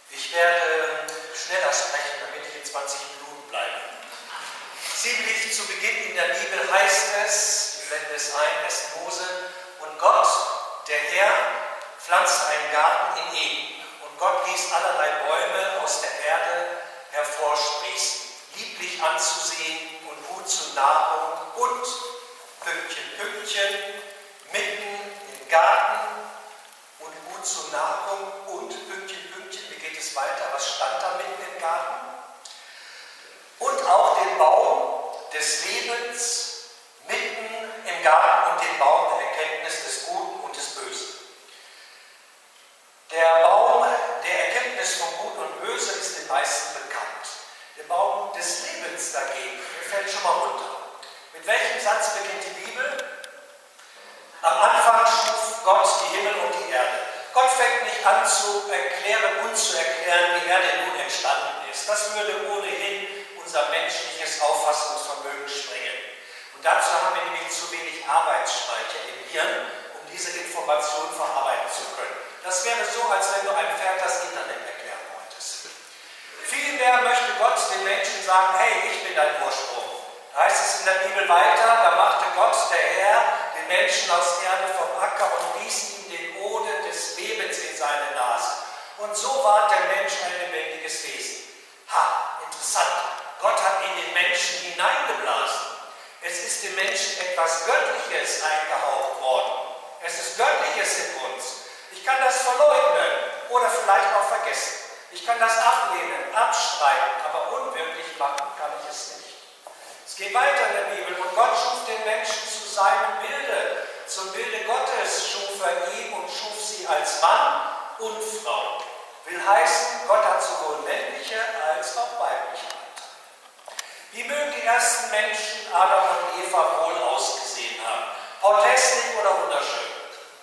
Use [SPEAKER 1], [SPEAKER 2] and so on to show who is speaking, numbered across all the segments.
[SPEAKER 1] Ich werde schneller sprechen, damit ich in 20 Minuten bleibe. Ziemlich zu Beginn in der Bibel heißt es, ich blende es ein, 1. Mose, und Gott, der Herr, pflanzte einen Garten in Eden. Und Gott ließ allerlei Bäume aus der Erde hervorsprießen, lieblich anzusehen und gut zur Nahrung und Pünktchen, Pünktchen, mitten im Garten und gut zur Nahrung und Pünktchen, Pünktchen, wie geht es weiter, was stand da mitten im Garten? Und auch den Baum des Lebens mitten im Garten und den Baum der Erkenntnis des Guten und des Bösen. Der Baum der Erkenntnis von Gut und Böse ist den meisten bekannt. Der Baum des Lebens dagegen, der fällt schon mal runter. Mit welchem Satz beginnt die Bibel? Am Anfang schuf Gott die Himmel und die Erde. Gott fängt nicht an zu erklären und zu erklären, wie Erde nun entstanden ist. Das würde ohnehin unser menschliches Auffassungsvermögen sprengen. Und dazu haben wir nämlich zu wenig Arbeitsspeicher im Hirn, um diese Informationen verarbeiten zu können. Das wäre so, als wenn du einem Pferd das Internet erklären wolltest. Vielmehr möchte Gott den Menschen sagen, hey, ich bin dein Ursprung. Da heißt es in der Bibel weiter, da machte Gott, der Herr, den Menschen aus Erde vom Acker und ließ ihm den Odem des Lebens in seine Nase. Und so ward der Mensch ein lebendiges Wesen. Ha, interessant. Gott hat in den Menschen hineingeblasen. Es ist dem Menschen etwas Göttliches eingehaucht worden. Es ist Göttliches in uns. Ich kann das verleugnen oder vielleicht auch vergessen. Ich kann das ablehnen, abstreiten, aber unwirklich machen kann ich es nicht. Es geht weiter in der Bibel. Und Gott schuf den Menschen zu seinem Bilde. Zum Bilde Gottes schuf er ihn und schuf sie als Mann und Frau. Will heißen, Gott hat sowohl männliche als auch weibliche Anteile. Wie mögen die ersten Menschen, Adam und Eva, wohl ausgesehen haben? Porträtlich oder wunderschön?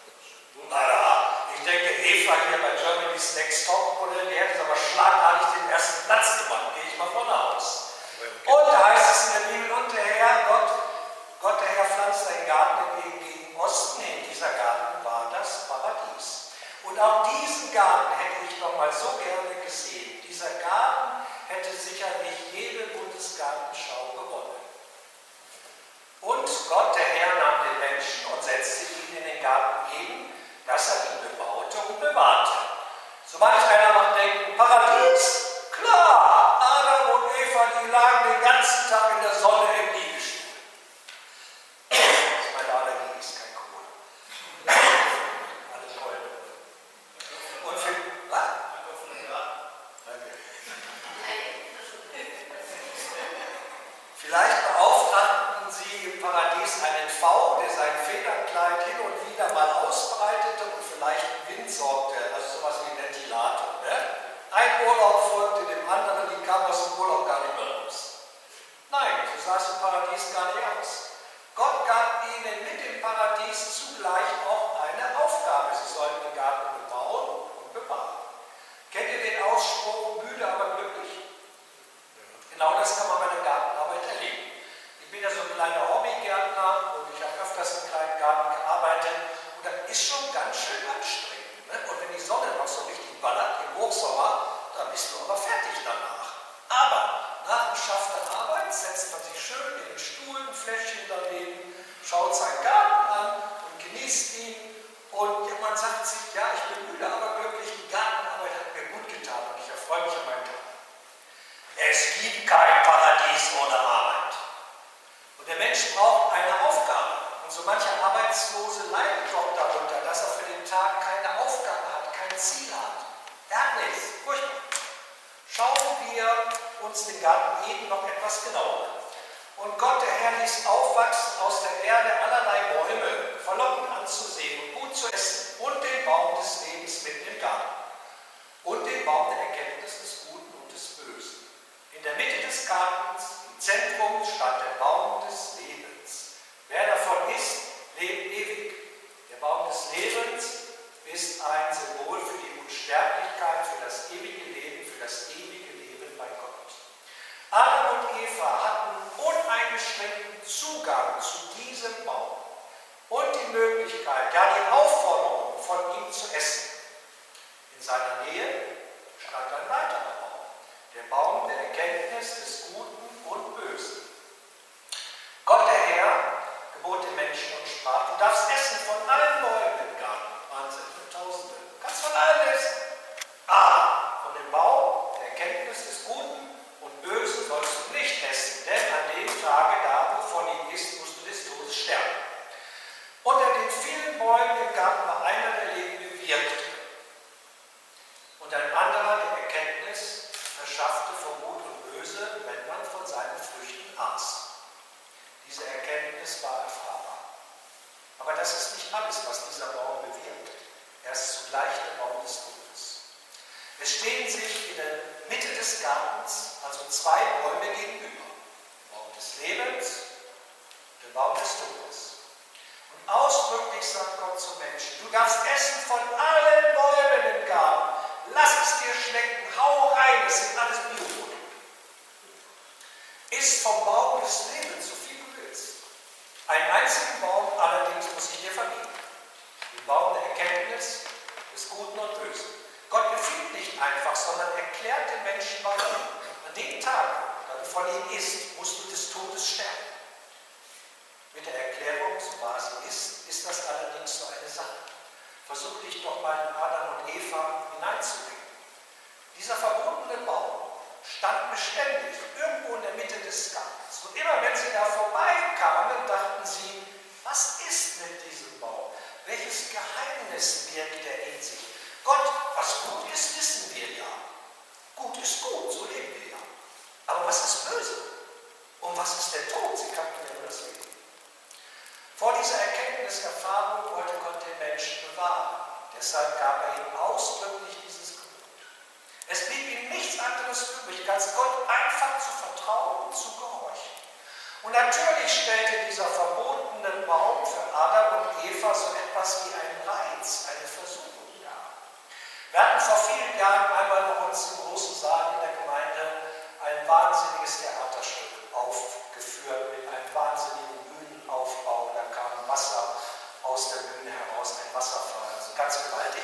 [SPEAKER 1] Ich denke, Eva hier bei Germany's Next Top Model, die hätte aber schlagartig den ersten Platz gemacht, gehe ich mal von aus. Und da heißt es in der Bibel, und der Herr, Gott der Herr pflanzte einen Garten gegen Osten hin. Dieser Garten war das Paradies. Und auch diesen Garten hätte ich noch mal so gerne gesehen. Dieser Garten hätte sicherlich jede Bundesgartenschau gewonnen. Und Gott, der Herr, nahm den Menschen und setzte ihn in den Garten Eden, dass er ihn bebaute und bewahrte. So manch einer macht denken, Paradies? Klar, Adam und Eva, die lagen den ganzen Tag in der Sonne im Liegestuhl. Das ist meine Allergie, ist kein Kohl. Alle Keule. Und für, was? Vielleicht beauftragten sie im Paradies einen V, der sein Federkleid hin und wieder mal ausbreitete und vielleicht einen Wind sorgte, also sowas wie ein Ventilator. Ne? Ein Urlaub folgte dem anderen, die kamen aus dem Urlaub gar nicht mehr raus. Nein, so sah es im Paradies gar nicht aus. Gott gab ihnen mit dem Paradies zugleich auch eine Aufgabe. Sie sollten den Garten bebauen und bewahren. Kennt ihr den Ausspruch, müde, aber glücklich? Genau das kann man bei der Gartenarbeit erleben. Ich bin ja so ein kleiner Hobbygärtner und ich habe öfters im kleinen Garten gearbeitet und das ist schon ganz schön anstrengend. Ne? Und wenn die Sonne noch so richtig ballert im Hochsommer, dann bist du aber fertig danach. Aber nach geschaffter Arbeit setzt man sich schön in den Stuhl, ein Fläschchen daneben, schaut seinen Garten an und genießt ihn. Und man sagt sich, ja, ich bin müde, aber glücklich, die Gartenarbeit hat mir gut getan und ich erfreue mich an meinem Tag. Es gibt kein Paradies ohne Arbeit. Und der Mensch braucht eine Aufgabe. Und so mancher Arbeitslose leidet doch darunter, dass er für den Tag keine Aufgabe hat, kein Ziel hat. Er hat nichts. Furchtbar. Schauen wir uns den Garten Eden noch etwas genauer an. Und Gott, der Herr, ließ aufwachsen aus der Erde allerlei Bäume, verlockend anzusehen und gut zu essen, und den Baum des Lebens mitten im Garten. Und den Baum der Erkenntnis des Guten und des Bösen. In der Mitte des Gartens, im Zentrum, stand der Baum des Lebens. Wer davon isst, lebt ewig. Der Baum des Lebens ist ein Symbol für die Unsterblichkeit, für das ewige Leben, für das ewige Leben bei Gott. Adam und Eva hatten uneingeschränkten Zugang zu diesem Baum und die Möglichkeit, ja die Aufforderung, von ihm zu essen. In seiner Nähe stand ein Erkenntnis des Guten und Bösen. Gott der Herr gebot den Menschen und sprach, du darfst essen von allen Bäumen im Garten. Wahnsinn, für Tausende. Du kannst von allen essen. Aber von dem Baum der Erkenntnis des Guten und Bösen sollst du nicht essen, denn an dem Tage da, wovon ihn isst, musst du des Todes sterben. Unter den vielen Bäumen im Garten war einer, der Leben bewirkte. Und ein anderer, der Erkenntnis verschaffte von Gut und Böse, wenn man von seinen Früchten aß. Diese Erkenntnis war erfahrbar. Aber das ist nicht alles, was dieser Baum bewirkt. Er ist zugleich der Baum des Todes. Es stehen sich in der Mitte des Gartens also zwei Bäume gegenüber. Der Baum des Lebens, der Baum des Todes. Und ausdrücklich sagt Gott zum Menschen, du darfst essen von allen Bäumen im Garten. Lass es dir schmecken, hau rein, es sind alles Bioprodukte. Iss vom Baum des Lebens, so viel du willst. Einen einzigen Baum allerdings muss ich dir verbieten. Den Baum der Erkenntnis des Guten und Bösen. Gott befiehlt nicht einfach, sondern erklärt den Menschen warum. An dem Tag, da du von ihm isst, musst du des Todes sterben. Mit der Erklärung, so wahr sie ist das allerdings so eine Sache. Versuch dich doch mal in Adam und Eva hineinzubringen. Dieser verbotene Baum stand beständig irgendwo in der Mitte des Gartens. Und immer wenn sie da vorbeikamen, dachten sie, was ist mit diesem Baum? Welches Geheimnis birgt er in sich? Gott, was gut ist, wissen wir ja. Gut ist gut, so leben wir ja. Aber was ist böse? Und was ist der Tod? Sie kannten ja nur das Leben. Vor dieser Erkenntniserfahrung wollte Gott den Menschen bewahren. Deshalb gab er ihm ausdrücklich dieses Gebot. Es blieb ihm nichts anderes übrig, als Gott einfach zu vertrauen und zu gehorchen. Und natürlich stellte dieser verbotene Baum für Adam und Eva so etwas wie einen Reiz, eine Versuchung dar. Wir hatten vor vielen Jahren einmal bei uns im großen Saal in der Gemeinde ein wahnsinniges Theaterstück aufgeführt mit einem wahnsinnigen Bühnenaufbau. Da kam Wasser aus der Bühne heraus, ein Wasserfall, also ganz gewaltig.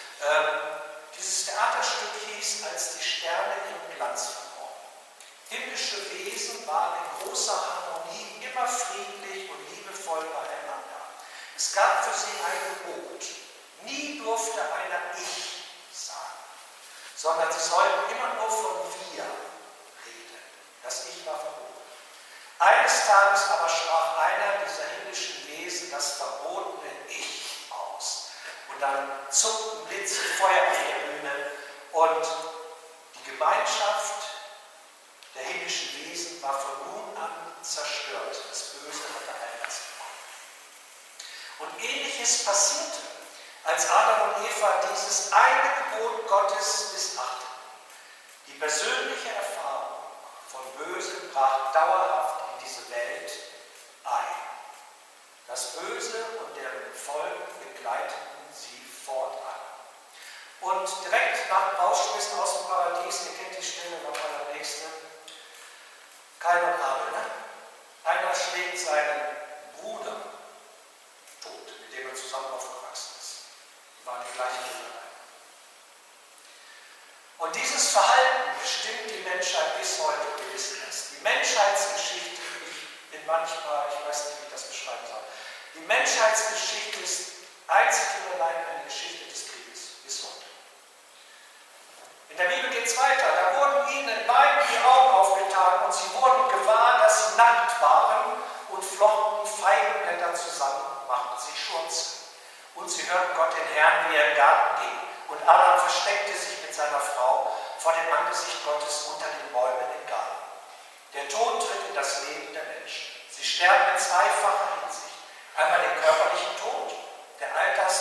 [SPEAKER 1] Dieses Theaterstück hieß Als die Sterne ihren Glanz verloren. Himmlische Wesen waren in großer Harmonie, immer friedlich und liebevoll beieinander. Es gab für sie ein Gebot. Nie durfte einer Ich sagen, sondern sie sollten immer nur von wir reden. Das Ich war verboten. Eines Tages aber sprach einer dieser himmlischen Wesen das verbotene Ich aus. Und dann zuckten Blitze Feuer auf der Bühne und die Gemeinschaft der himmlischen Wesen war von nun an zerstört. Das Böse hatte Einlass bekommen. Und Ähnliches passierte, als Adam und Eva dieses eine Gebot Gottes missachteten. Die persönliche Erfahrung von Böse brach dauerhaft in diese Welt ein. Das Böse und deren Folgen begleiteten sie fortan. Und direkt nach dem Rausschmissen aus dem Paradies, ihr kennt die Stelle, nochmal der nächste, Kain und Abel, ne? Einer schlägt seinen Bruder tot, mit dem er zusammen aufgewachsen ist. Die waren die gleichen Brüder. Und dieses Verhalten bestimmt die Menschheit bis heute, wir wissen es. Die Menschheitsgeschichte, ich bin manchmal, ich weiß nicht, wie ich das beschreiben soll, die Menschheitsgeschichte ist einzig und allein eine Geschichte des Krieges, bis heute. In der Bibel geht es weiter, da wurden ihnen beiden die Augen aufgetan und sie wurden gewahr, dass sie nackt waren und flochten Feigenblätter zusammen, machten sich Schurze. Und sie hörten Gott den Herrn, wie er im Garten ging. Und Adam versteckte sich mit seiner Frau vor dem Angesicht Gottes unter den Bäumen im Garten. Der Tod tritt in das Leben der Menschen. Sie sterben in zweifacher Hinsicht. Einmal den körperlichen Tod, der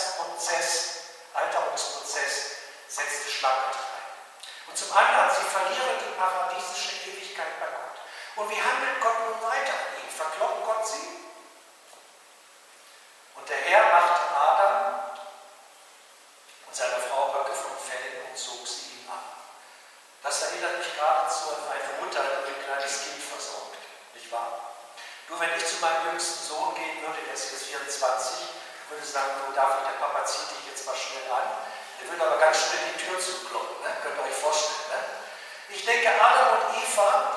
[SPEAKER 1] Alterungsprozess setzte schlagartig ein. Und zum anderen, sie verlieren die paradiesische Ewigkeit bei Gott. Und wie handelt Gott nun weiter an ihnen? Verkloppt Gott sie? Und der Herr machte Adam und seiner Frau Röcke von Fellen und zog sie ihm an. Das erinnert mich geradezu an eine Mutter, die ihr kleines Kind versorgt. Nicht wahr? Nur wenn ich zu meinem jüngsten Sohn gehen würde, der ist jetzt 24, würde sagen, du David, der Papa zieht dich jetzt mal schnell an. Der würde aber ganz schnell die Tür zukloppen, ne? Könnt ihr euch vorstellen. Ne? Ich denke, Adam und Eva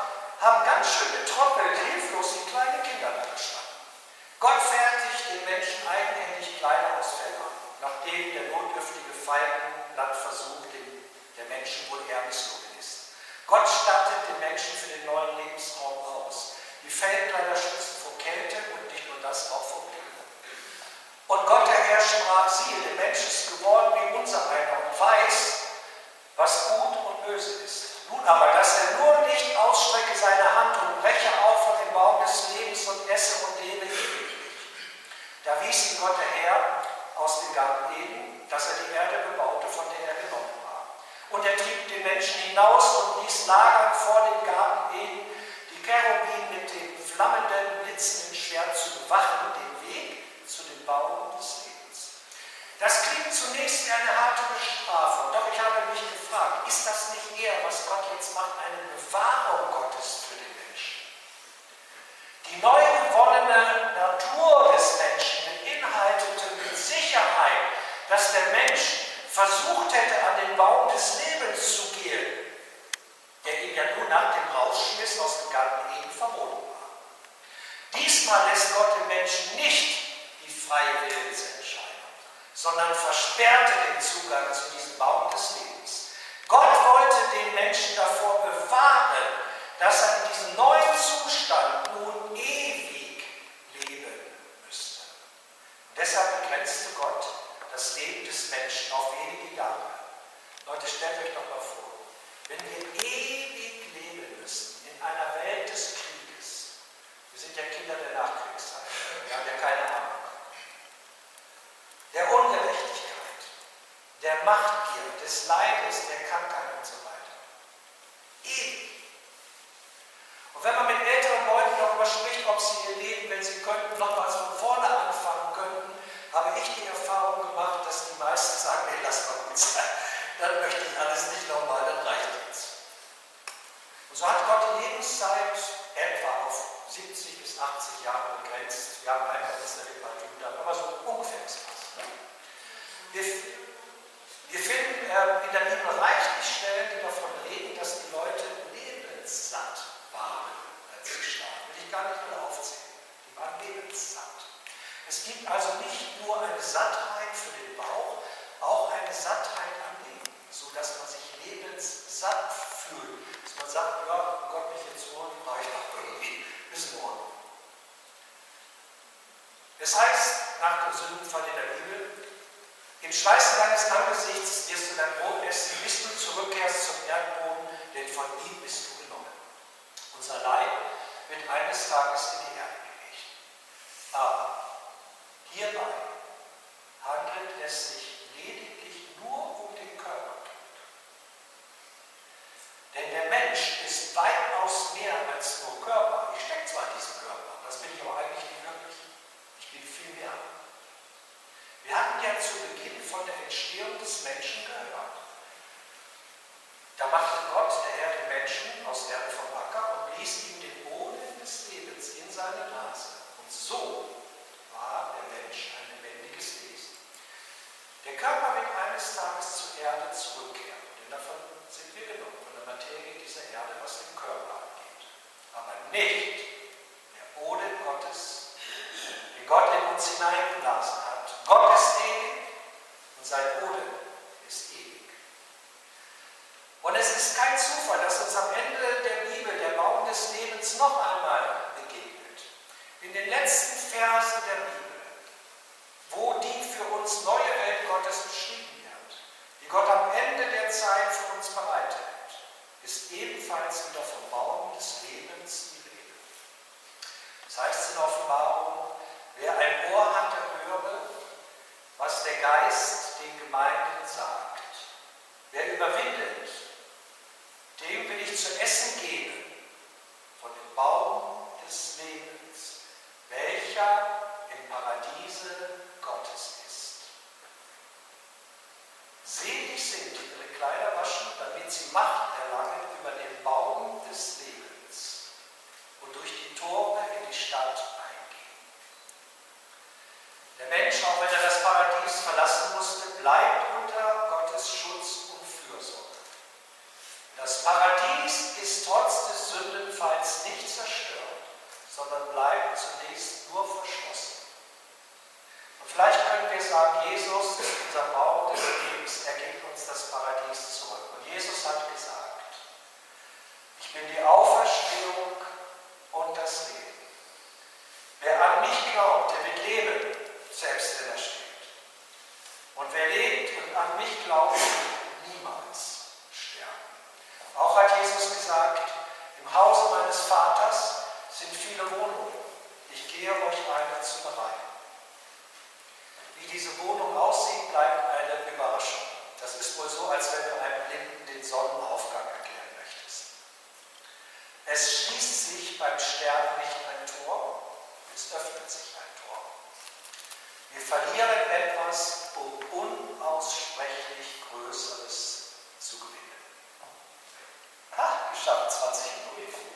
[SPEAKER 1] haben ganz schön getrocknet, hilflos wie kleine Kinder da gestanden. Gott fertigt den Menschen eigenhändig Kleider aus Fell an, nachdem der notdürftige Feigenblattversuch der Menschen wohl eher misslungen ist. Gott stattet den Menschen für den neuen Lebensraum aus. Die Fellkleider schützen vor Kälte und nicht nur das, auch vor Blicken. Und Gott der Herr sprach, siehe, der Mensch ist geworden wie unser einer und weiß, was gut und böse ist. Nun aber, dass er nur nicht ausstrecke seine Hand und breche auf von dem Baum des Lebens und esse und lebe ewiglich. Da wies ihn Gott der Herr aus dem Garten Eden, dass er die Erde bebaute, von der er genommen war. Und er trieb den Menschen hinaus und ließ lagern vor dem Garten Eden die Cherubim mit dem flammenden, blitzenden Schwert zu bewachen, den Weg zu dem Baum des Lebens. Das klingt zunächst wie eine harte Bestrafung, doch ich habe mich gefragt, ist das nicht eher, was Gott jetzt macht, eine Bewahrung Gottes für den Menschen? Die neu gewonnene Natur des Menschen beinhaltete mit Sicherheit, dass der Mensch versucht hätte, an den Baum des Lebens zu gehen, der ihm ja nun nach dem Rausschmiss aus dem Garten Eden verboten war. Diesmal lässt Gott den Menschen nicht die freie Willensentscheidung, sondern versperrte den Zugang zu diesem Baum des Lebens. Gott wollte den Menschen davor bewahren, dass er in diesem neuen Zustand nun ewig leben müsste. Und deshalb begrenzte Gott das Leben des Menschen auf wenige Jahre. Leute, stellt euch doch mal vor, wenn wir ewig leben müssten in einer Welt des Krieges, wir sind ja Kinder der Nachkriegszeit, wir haben ja keine Ahnung, der Ungerechtigkeit, der Machtgier, des Leides, der Krankheit und so weiter. Ewig. Und wenn man mit älteren Leuten darüber spricht, ob sie ihr Leben, wenn sie könnten, nochmals von vorne anfangen könnten, habe ich die Erfahrung gemacht, dass die meisten sagen, nee, lass mal gut sein, dann möchte ich alles nicht nochmal, dann reicht jetzt. Und so hat Gott die Lebenszeit etwa auf 70 bis 80 Jahre begrenzt. Wir haben einmal jetzt eine Reparatur, aber so ungefähr ist das. Ne? Wir finden in der Bibel reichlich Stellen, die davon reden, dass die Leute lebenssatt waren, als sie starben. Will ich gar nicht mehr aufzählen. Die waren lebenssatt. Es gibt also nicht nur eine Sattheit für den Bauch, auch eine Sattheit am Leben, sodass man sich lebenssatt fühlt. Dass man sagt, ja, Gott mich jetzt holen, reicht auch irgendwie, ist in Ordnung. Es heißt nach dem Sündenfall in der Bibel, im Schweiß deines Angesichts wirst du dein Brot essen, bis du zurückkehrst zum Erdboden, denn von ihm bist du genommen. Unser Leib wird eines Tages in die Erde gelegt. Aber hierbei handelt es sich lediglich nur um den Körper. Denn der Mensch ist weitaus mehr als nur Körper. Ich stecke zwar in diesem Körper, das bin ich aber eigentlich nicht wirklich. Ich bin viel mehr. Wir hatten ja zu Beginn von der Entstehung des Menschen gehört. Da machte Gott, der Herr, den Menschen aus Erde vom Acker und blies ihm den Boden des Lebens in seine Nase. Und so war der Mensch ein lebendiges Wesen. Der Körper wird eines Tages zur Erde zurückkehren, denn davon sind wir genommen, von der Materie dieser Erde, was den Körper angeht. Aber nicht der Boden Gottes, den Gott in uns hineingeblasen hat. Gott ist ewig und sein Boden ist ewig. Und es ist kein Zufall, dass uns am Ende der Bibel der Baum des Lebens noch einmal begegnet. In den letzten Versen der Bibel, wo die für uns neue Welt Gottes beschrieben wird, die Gott am Ende der Zeit für uns bereitet, ist ebenfalls wieder vom Baum des Lebens die Rede. Das heißt in Offenbarung, wer ein Ohr hat, der höre, was der Geist den Gemeinden sagt. Wer überwindet, dem will ich zu essen geben von dem Baum des Lebens, welcher im Paradiese Gottes ist. Selig sind, die ihre Kleider waschen, damit sie Macht erlangen über den Baum des Lebens und durch die Tore in die Stadt eingehen. Der Mensch, auch wenn er das Paradies verlassen musste, bleibt unter Gottes Schutz und Fürsorge. Das Paradies ist trotz des Sündenfalls nicht zerstört, sondern bleibt zunächst nur verschlossen. Und vielleicht können wir sagen, Jesus ist unser Baum des Lebens, er gibt uns das Paradies zurück. Und Jesus hat gesagt, ich bin die Auferstehung und das Leben. Wer an mich glaubt, der wird leben, selbst wenn er stirbt. Und wer lebt und an mich glaubt, wird niemals sterben. Auch hat Jesus gesagt, im Hause meines Vaters sind viele Wohnungen. Ich gehe euch eine zu bereiten. Wie diese Wohnung aussieht, bleibt eine Überraschung. Das ist wohl so, als wenn du einem Blinden den Sonnenaufgang erklären möchtest. Es schließt sich beim Sterben nicht ein Tor, es öffnet sich ein Tor. Wir verlieren etwas, um unaussprechlich Größeres zu gewinnen. Ha, geschafft, 20 Minuten.